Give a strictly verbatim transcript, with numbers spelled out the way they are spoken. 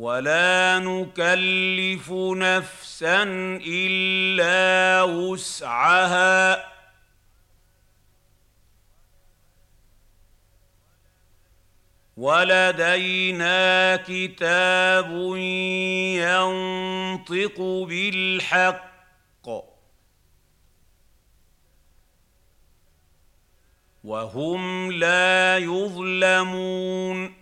ولا نكلف نفسا إلا وسعها ولدينا كتاب ينطق بالحق وهم لا يظلمون